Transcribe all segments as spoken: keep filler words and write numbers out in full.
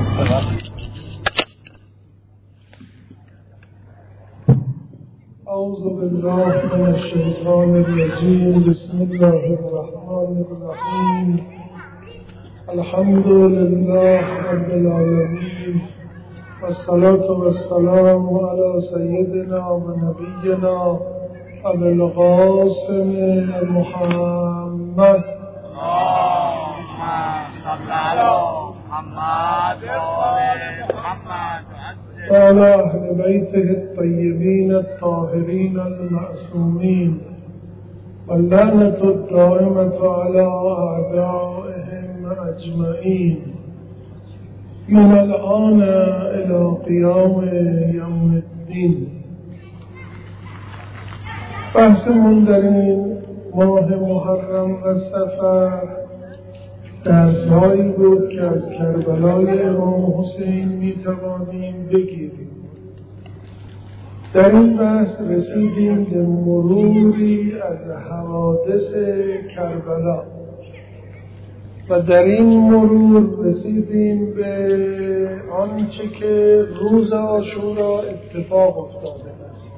أعوذ بالله من الشيطان الرجيم. بسم الله الرحمن الرحيم. الحمد لله رب العالمين، والصلاة والسلام على سيدنا ونبينا أبي القاسم محمد. اللهم صل على محمد وعلى أهل بيته الطيبين الطاهرين المعصومين، واللعنة الدائمة على أعدائهم أجمعين من الآن إلى قيام يوم الدين. بحثمون در این ماه محرم و صفر درس‌هایی بود که از کربلای امام حسین میتوانیم بگیریم. در این بحث رسیدیم به مروری از حوادث کربلا و در این مرور رسیدیم به آنچه که روز عاشورا اتفاق افتاده است.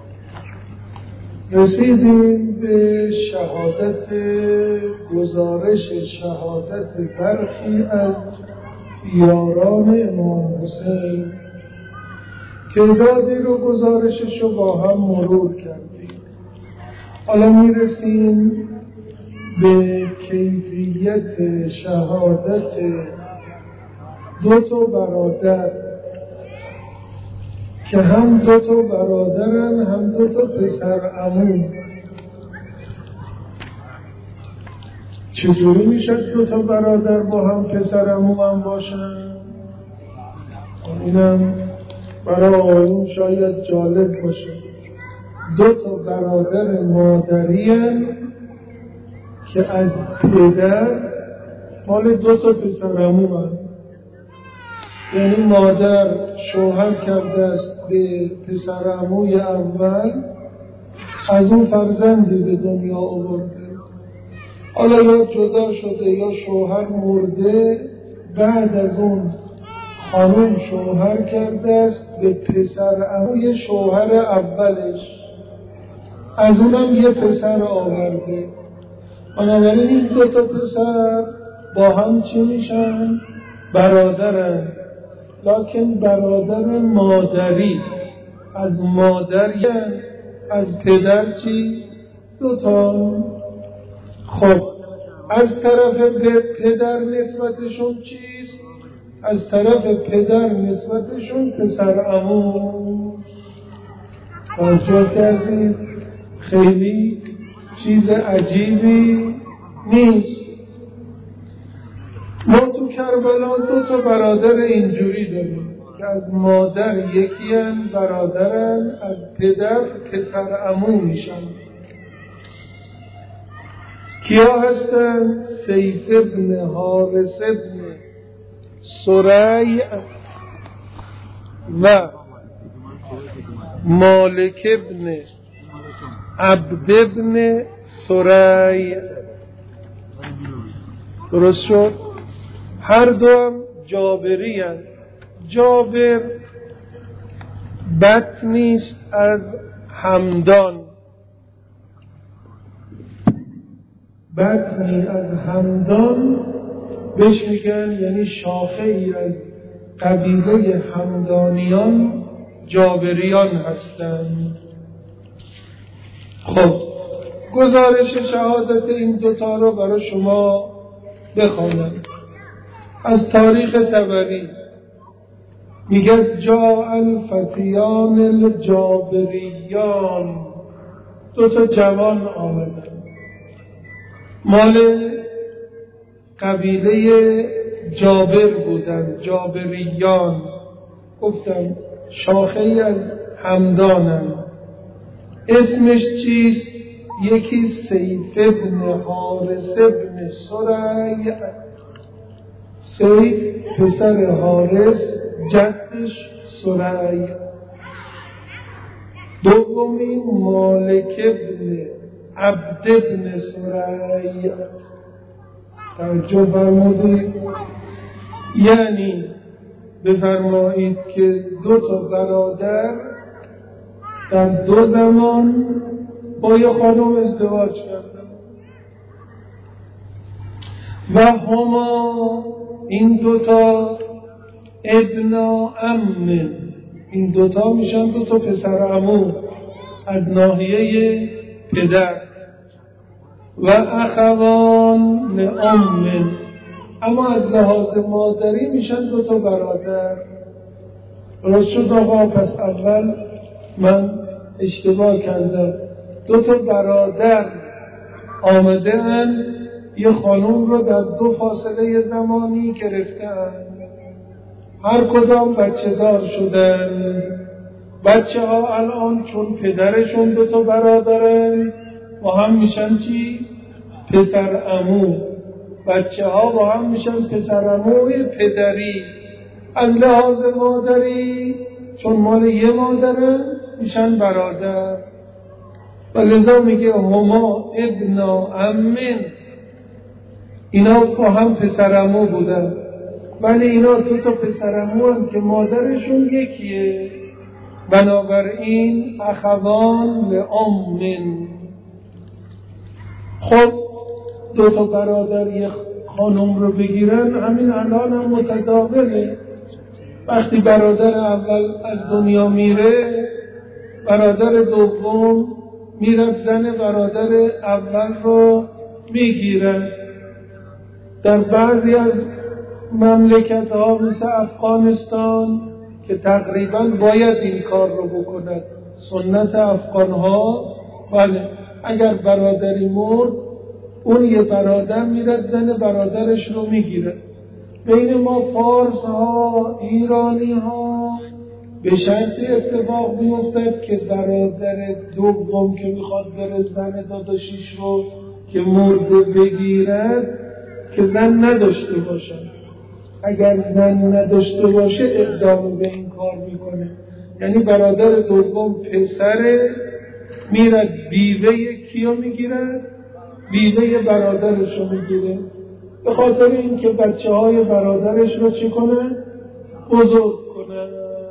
رسیدیم به شهادت گزارش شهادت برخی از یاران امام حسین که تعدادی رو گزارشش رو با هم مرور کردیم. حالا میرسیم به کیفیت شهادت دو تا برادر که هم دو تا برادرن هم دو تا پسر عمو. چجوری میشه دو تا برادر با هم پسر عمو هم باشن؟ اینم برای آیون شاید جالب باشه. دو تا برادر مادری هن که از پدر مال دو تا پسر عمو هن. یعنی مادر شوهر کرده است به پسر عموی اول، از اون فرزندی به دنیا آورده. حالا یا جدا شده یا شوهر مرده، بعد از اون خانم شوهر کرده است به پسر عموی شوهر اولش، از اونم یه پسر آورده. بنابراین این دو تا پسر با هم چی میشن؟ برادرن، لکن برادر مادری. از مادر یعنی از پدر چی؟ دوتا. خب از طرف پدر نسبتشون چیست؟ از طرف پدر نسبتشون پسر عمو. توجه کردید؟ خیلی چیز عجیبی نیست. ما تو کربلا دو تا برادر اینجوری داریم که از مادر یکی هن، برادرن، از پدر پسر عمو میشن. کیا هستن؟ سیف ابن حارث ابن سریع و مالک ابن عبد ابن سریع. درست شد؟ هر دو هم جابری هست. جابر بطنی است از همدان، بطنی از همدان بهش میگن، یعنی شاخه ای از قبیله همدانیان جابریان هستند. خب گزارش شهادت این دوتا رو برای شما بخوانم. از تاریخ طبری میگه جاء الفتیان الجابریان، دو تا جوان آمدن، مال قبیله جابر بودن، جابریان. گفتم شاخه ای از همدانن. اسمش چیست؟ یکی سیف ابن حارث ابن سریع، سیف پسر حارث، جدش سریع. دومی مالک ابن عبد ابن سریع. توجه فرمودید؟ یعنی بفرمایید که دو تا برادر در دو زمان با یه خانم ازدواج کردن و هما این دوتا ابنا امن، این دوتا میشن دوتا پسر عمو از ناحیه پدر و اخوان لامن، اما از لحاظ مادری میشن دوتا برادر. راست شد آقا، پس اول من اشتباه کردم. دوتا برادر آمده اند یه خانوم رو در دو فاصله زمانی گرفتن، هر کدام بچه دار شدن. بچه ها الان چون پدرشون دوتا برادرن با هم میشن چی؟ پسر عمو. بچه ها با هم میشن پسر عموی پدری. از لحاظ مادری چون مال یه مادره میشن برادر و لذا میگه هما ابنا امن، اینا با هم پسر عمو بودن، ولی اینا دو تا پسر عمو هم که مادرشون یکیه، بنابراین اخوان لامن. خب دو تا برادر یک خانم رو بگیرن، همین الان هم متداوله. وقتی برادر اول از دنیا میره، برادر دوم میره زن برادر اول رو میگیره. در بعضی از مملکت ها مثل افغانستان که تقریبا باید این کار رو بکند، سنت افغان ها، بله، اگر برادری مرد اون یه برادر میره زن برادرش رو میگیره. بین ما فارس ها، ایرانی ها به شرط اتفاق میافتد که برادر دوم که میخواد بره زن داداشیش رو که مرده بگیرد که زن نداشته باشن. اگر زن نداشته باشه اقدام به این کار میکنه، یعنی برادر دوم پسره میرد بیوه کیو میگیره؟ بیوه برادرش رو میگیره، به خاطر اینکه بچه های برادرش رو چی کنه؟ بزرگ کنه.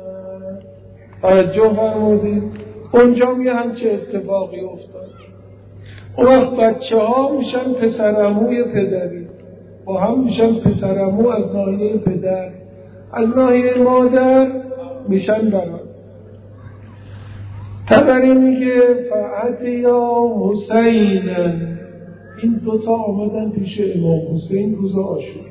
توجه فرمودید؟ اونجا می همچه اتفاقی افتاد. اون وقت بچه ها میشن پسرعموی پدری، با هم میشن پسرعمو از ناحیه پدر، از ناحیه مادر میشن برادر. تبری میگه فعتیا حسینن، این دوتا آمدن پیش امام حسین روز عاشورا.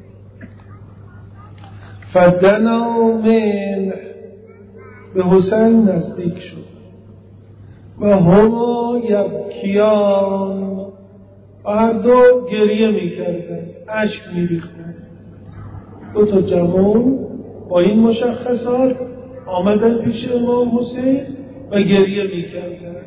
فدنا من، به حسین نزدیک شد و هما یبکیان، و هر دو گریه میکردن، اشک میریختن. دو تا جوان با این مشخصات آمدن پیش امام حسین و گریه میکردن.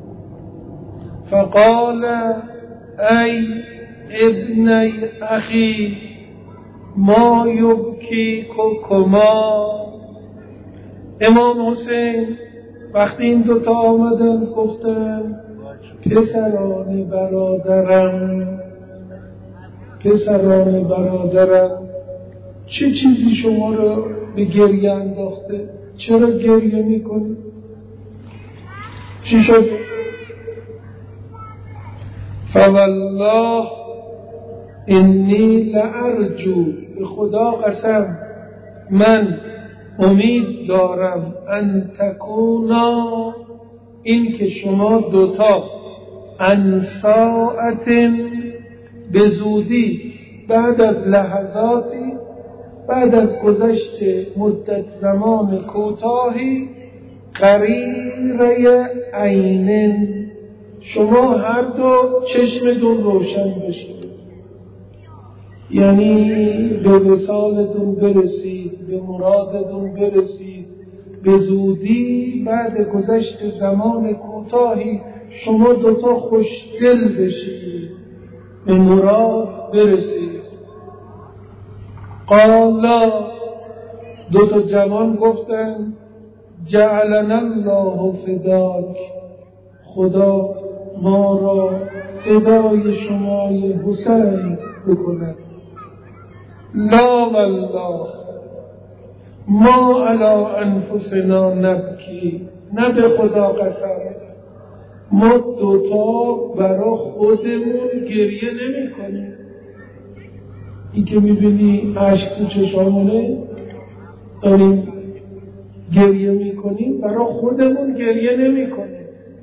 فقال ای ابنی اخی ما یبکی کما. امام حسین وقتی این دوتا آمدن گفتن پسران برادرم، پسران برادرم، چه چیزی شما رو به گریه انداخته؟ چرا گریه میکنی؟ چی شد؟ فوالله انی لارجو، به خدا قسم من امید دارم ان تکونا، این که شما دوتا ان ساعت، به زودی، بعد از لحظاتی، بعد از گذشت مدت زمان کوتاهی، قریره عینن، شما هر دو چشمتون روشن بشید، یعنی به وصالتون برسید، به مرادتون برسید، به زودی بعد گذشت زمان کوتاهی شما دوتا خوشدل بشید، به مراد برسید. قالا، دوتا جوان گفتن جعلنا الله فداک، خدا ما را فدای شمای حسین بکند. لا والله ما علی انفسنا نبکی، نه به خدا قسم، ما دوتا برا خودمون گریه نمی کنیم. این که می بینی عشق تو چشامونه داریم گریه می کنیم، برا خودمون گریه نمی کنیم.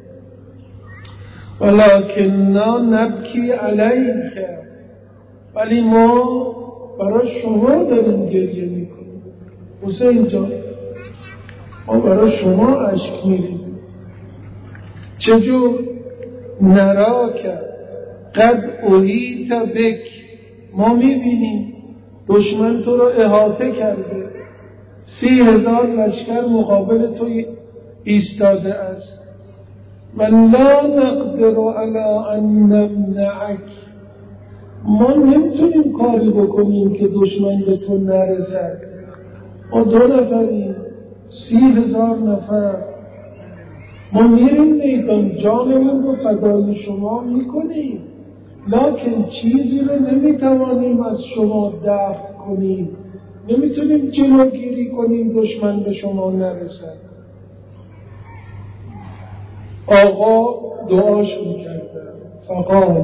ولکننا نبکی علیک، ولی ما برای شما داریم گریه می کنیم. حسین جان، ما برای شما اشک می ریزیم. چجور؟ نراک قد احیط بک، ما می بینیم دشمن تو را احاطه کرده، سی هزار لشکر مقابل تو ایستاده است. و لا نقدر علی ان نمنعک، ما نمیتونیم کاری بکنیم که دشمن به تو نرسد. ما دو نفریم، سی هزار نفر، ما میریم میدان، جانمون رو فدای شما میکنیم، لکن چیزی رو نمیتوانیم از شما دفع کنیم، نمیتونیم جلوگیری کنیم دشمن به شما نرسد. آقا دعاش میکردن، فقال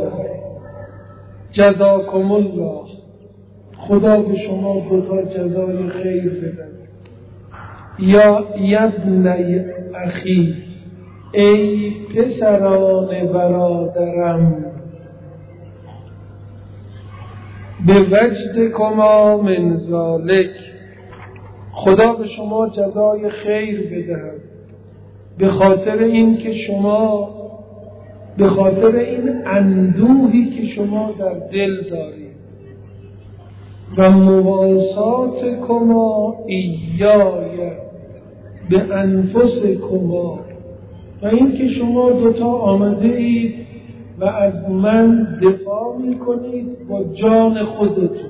جزاکم الله، خدا به شما دوتا جزای خیر بدن. یا یبنی اخی، ای پسران برادرم، به وجد کما من ذالک، خدا به شما جزای خیر بدهد به خاطر این که شما، به خاطر این اندوهی که شما در دل دارید، و مواسات کما ایای به انفس کما، و این که شما دوتا آمده اید و از من دفاع می کنید با جان خودتون.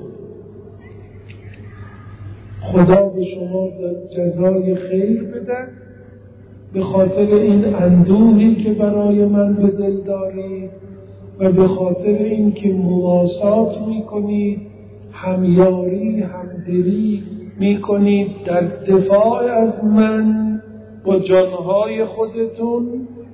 خدا به شما جزای خیر بده به خاطر این اندوهی که برای من به دل دارید و به خاطر این که مواسات می کنید، همیاری همدلی می کنید در دفاع از من با جانهای خودتون.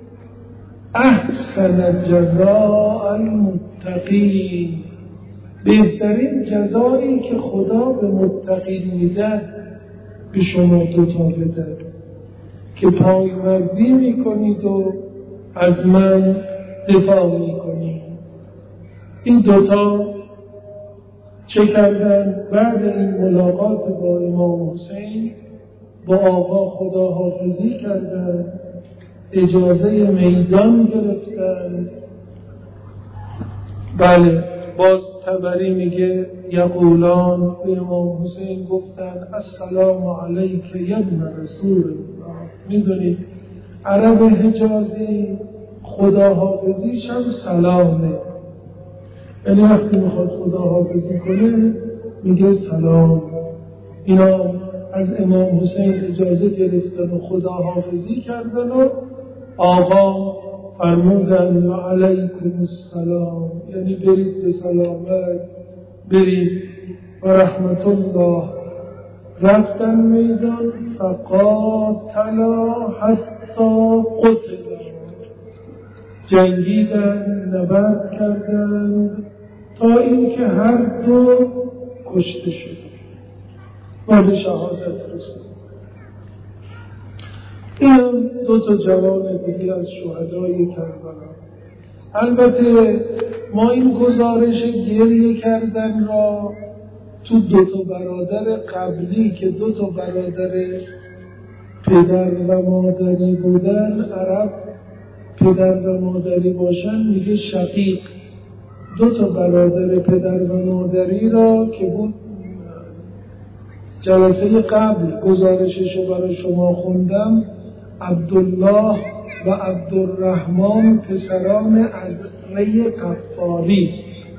احسن جزاء المتقین، بهترین جزایی که خدا به متقین میده به شما دوتا بده که پایمردی میکنید و از من دفاع میکنید. این دوتا چه کردن؟ بعد این ملاقات با امام حسین با آقا خداحافظی کردن، اجازه میدان گرفتن. بله، باز طبری میگه یقولان، به امام حسین گفتن السلام علیک یا ابن رسول الله. میدونید عرب حجازی خداحافظیش هم سلامه، یعنی وقتی میخواد خداحافظی کنه میگه سلام. اینا از امام حسین اجازه گرفتن و خداحافظی کردن و آقا فرمودن و علیکم السلام، یعنی برید به سلامت، برید و رحمت الله. رفتن میدان، فقاتلا حتی قتلا، جنگیدن، نبرد کردن تا اینکه هر دو کشته شد و به شهادت رسید. این دو تا جوان دیگه از شهدای کربلا. البته ما این گزارش گریه کردن را تو دو تا برادر قبلی که دو تا برادر پدر و مادری بودن، عرب پدر و مادری باشن میگه شقیق. دو تا برادر پدر و مادری را که بود جلسه قبل گزارشش رو برای شما خوندم، عبدالله و عبدالرحمن پسران عزره قفاری،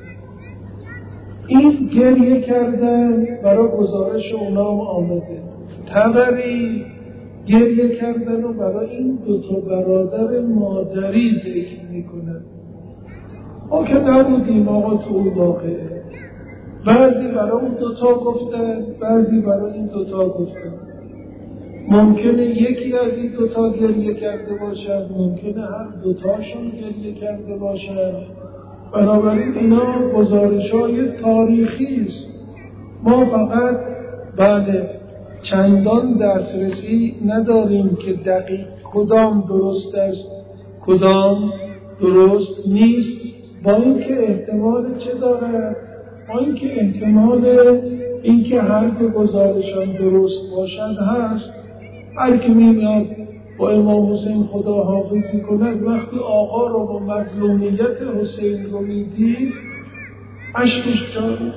این گریه کردن برای گزارش اونا آمده. طبری گریه کردن و برای این دوتا برادر مادری ذکر میکنن. ما که نبودیم آقا تو اون واقعه، بعضی برای اون دوتا گفتن، بعضی برای این دوتا گفتن. ممکنه یکی از این دوتا گریه کرده باشن، ممکنه هر دوتاشون گریه کرده باشن. بنابراین اینا گزارش‌های تاریخی است. ما فقط بله چندان دسترسی نداریم که دقیق کدام درست است کدام درست نیست، با اینکه احتمال چه دارد؟ با اینکه احتمال اینکه هر دو گزارشان درست باشد هست. هر که میاد با امام حسین خدا حافظی کند، وقتی آقا رو با مظلومیت حسین رو میدید اشکش جاری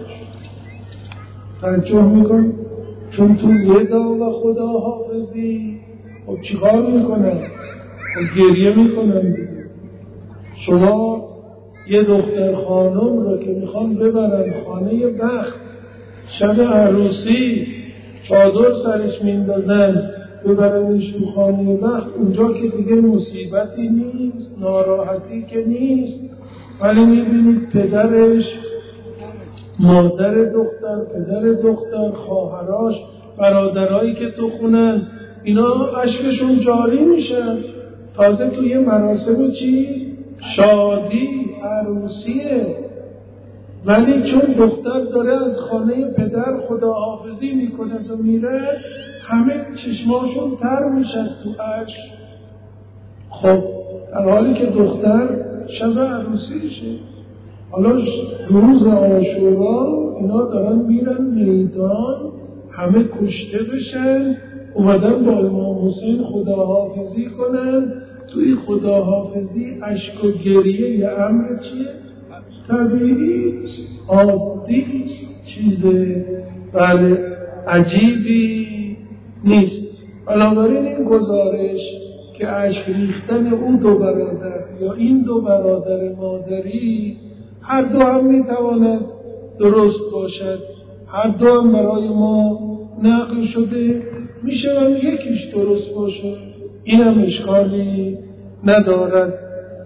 توجه میکن، چون تو ودا و خدا حافظی. خب چیکار میکنن؟ خب گریه میکنن. شما یه دختر خانم رو که میخوان ببرن خانه بخت، شب عروسی چادر سرش میندازن ببرنش تو خانه بخت، اونجا که دیگه مصیبتی نیست، ناراحتی که نیست، ولی میبینید پدرش، مادر دختر، پدر دختر، خواهراش، برادرایی که تو خونن، اینا اشکشون جاری میشن. تازه توی مراسم چی؟ شادی، عروسیه. ولی چون دختر داره از خانه پدر خداحافظی میکنه و میره، همه چشماشون تر میشن تو اشک. خب در حالی که دختر شب عروسیشه. حالا روز عاشورا اینا دارن میرن میدان، همه کشته بشن، اومدن با امام حسین خداحافظی کنن. توی خداحافظی اشک و گریه یه امر چیه؟ طبیعی، عادی، چیز بله عجیبی نیست. بنابراین این گزارش که اشک ریختن اون دو برادر یا این دو برادر مادری هر دو هم میتواند درست باشد، هر دو هم برای ما نقل شده، میشه هم یکیش درست باشه، این هم اشکالی ندارد.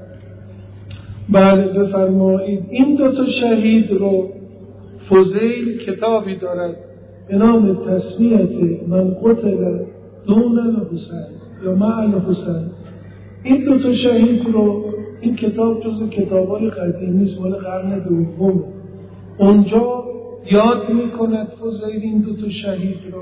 بله بفرمایید. این دوتا شهید رو فضیل کتابی دارد به نام تسمیت من قتل دون الحسین یا مع الحسین. این دوتا شهید رو، این کتاب جز کتابای قدیمی است، مال قرن دوم. اونجا یاد میکند فضیل این دوتا شهید رو.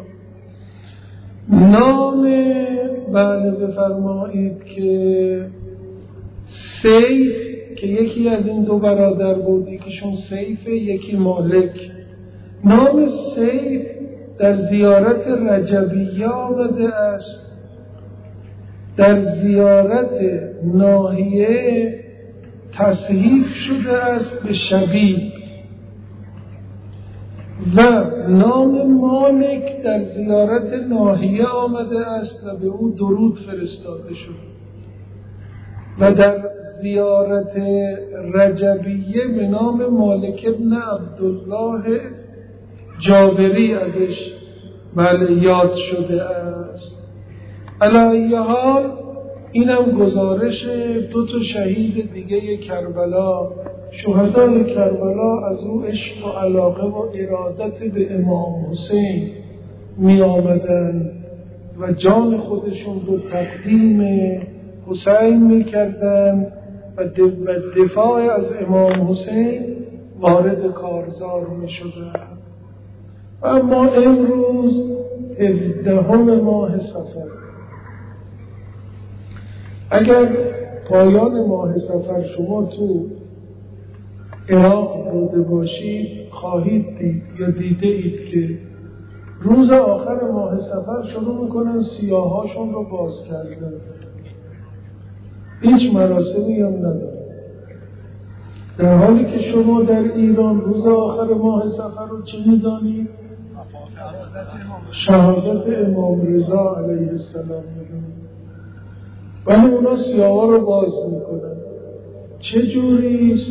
نام بله بفرمایید که سیف که یکی از این دو برادر بود، یکیشون سیف یکی مالک. نام سیف در زیارت رجبیه آمده است، در زیارت ناحیه تصحیف شده است به شبیب، و نام مالک در زیارت ناحیه آمده است و به او درود فرستاده شد، و در زیارت رجبیه به نام مالک ابن عبدالله جابری ازش بله یاد شده است. علی حال اینم گزارش دو تا شهید دیگه کربلا. شهدای کربلا از او عشق و علاقه و ارادت به امام حسین می آمدن و جان خودشون رو تقدیم حسین می کردن و دفاع از امام حسین وارد کارزار می شدن. اما امروز هفدهم ماه صفر، اگر پایان ماه صفر شما تو عراق بوده باشید خواهید دید یا دیده اید که روز آخر ماه صفر شروع میکنن سیاهاشون رو باز کردن، هیچ مراسمی هم نداره. در حالی که شما در ایران روز آخر ماه صفر رو چه میدانید؟ شهادت امام رضا علیه السلام میدونید، ولی اونا سیاها رو باز میکنن. چه جوریست؟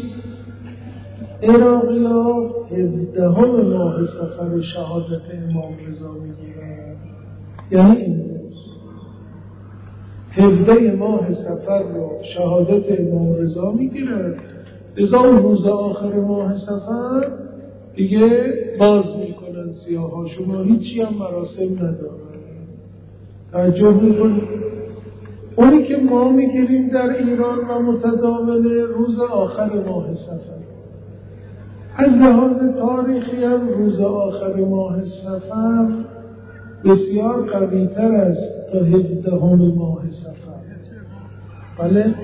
عراقی ها هفدهم ماه صفر شهادت امام رضا میگیرن، یعنی امروز هفده ماه صفر رو شهادت امام رضا میگیرن. لذا روز آخر ماه صفر دیگه باز میکنن سیاه ها، شما هیچی هم مراسم ندارن. تعجب میکنید. اونی که ما میگیریم در ایران و متداول روز آخر ماه صفر، از لحاظ تاریخی هم روز آخر ماه صفر بسیار قوی‌تر است تا هفدهم ماه صفر. بله؟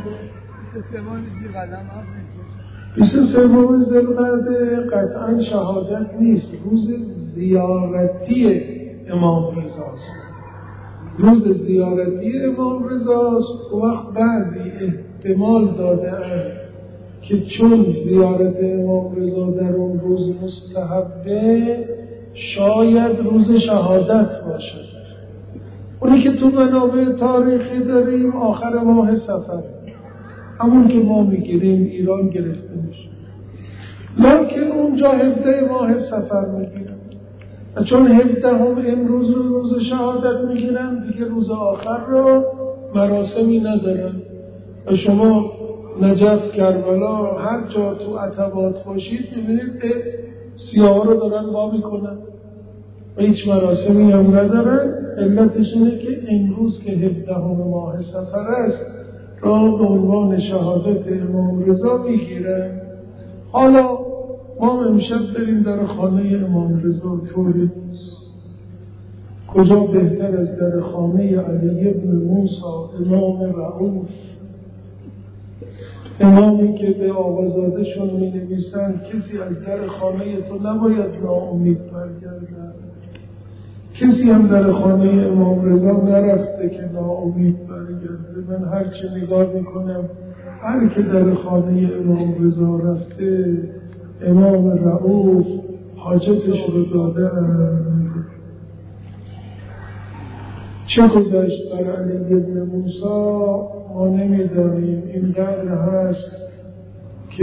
بیست و سوم ذوالقعده قطعا شهادت نیست، روز زیارتی امام رضاست. روز زیارتی امام رضاست. وقت بعضی احتمال داده اند که چون زیارت امام رضا در اون روز مستحبه، شاید روز شهادت باشد. اونی که تو منابع تاریخی داریم آخر ماه صفر، همون که ما میگیریم ایران گرفته میشه، لکن اونجا هفده ماه صفر میگیرن و چون هفده هم امروز رو روز شهادت میگیرن، دیگه روز آخر رو مراسمی ندارن. و شما نجف، کربلا، هر جا تو عتبات باشید میبینید سیاه رو دارن وا میکنن و هیچ مراسمی هم ندارن. علتش اینه که امروز که هفدهم ماه صفر است را به عنوان شهادت امام رضا میگیرن. حالا ما امشب بریم در خانه امام رضا، طوری کجا بهتر از در خانه علی ابن موسی امام رؤوف، امامی که به آقازادهشون می نویسند کسی از در خانه تو نباید ناامید برگردد. کسی هم در خانه امام رضا نرفته که ناامید برگرده. من هرچی نگاه میکنم هر که در خانه امام رضا رفته، امام رؤوف حاجتش رو داده. چه گذشت بر علی ابن موسی ما نمیدانیم. اینقدر هست که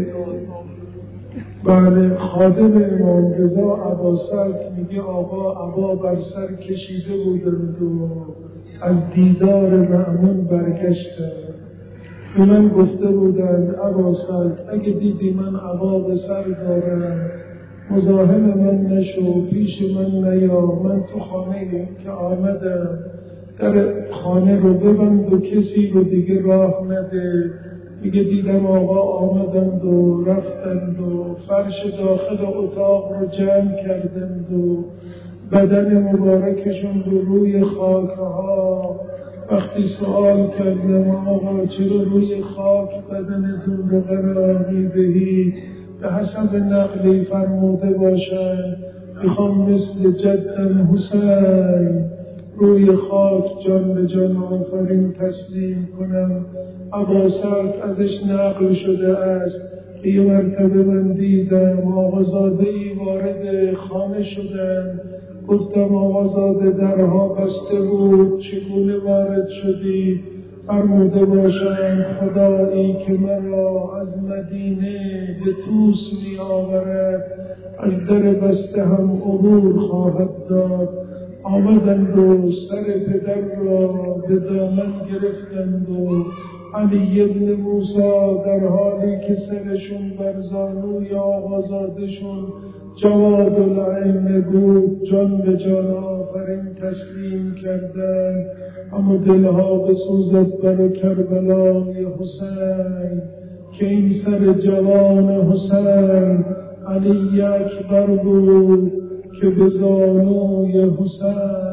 بله خادم امام رضا عباسک میگه آقا عبا بر سر کشیده بودند و از دیدار مأمون برگشتند. به من گفته بودند عباسک اگه دیدی من عبا به سر دارم مزاحم من نشو، پیش من نیا، من تو خانه که آمدم در خانه رو ببند و کسی رو دیگه راه نده. میگه دیدم آقا آمدند و رفتند و فرش داخل اتاق رو جمع کردند و بدن مبارکشون رو روی خاکها. وقتی سوال کردم آقا چرا روی خاک بدنتون رو قرار میدهید؟ به حسب نقلی فرموده باشند میخوام مثل جدم حسین روی خاک جان به جان آفرین تسلیم کنم. عباسک ازش نقل شده است که یه مرتبه من دیدم آقازاده‌ای وارد خانه شدن. گفتم آقازاده درها بسته بود، چگونه وارد شدی؟ فرموده باشند خدایی که من را از مدینه به طوس می آورد از در بسته هم عبور خواهد داد. آمدند و سر پدر را به دامن گرفتند و علی ابن موسی در حالی که سرشون بر زانوی آقازادشون جواد العین بود جان به جان آفرین تسلیم کردند. اما دلها بسوزد بر کربلای حسین که این سر جوان حسین علی اکبر بود که به زانوی حسین.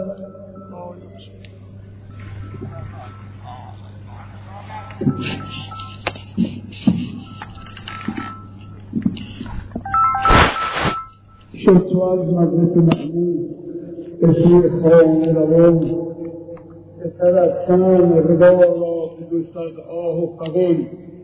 شد تو از مجلس مأمون به سوی خانه روان، به طرف شام ربا را به دو صد آه و فغان.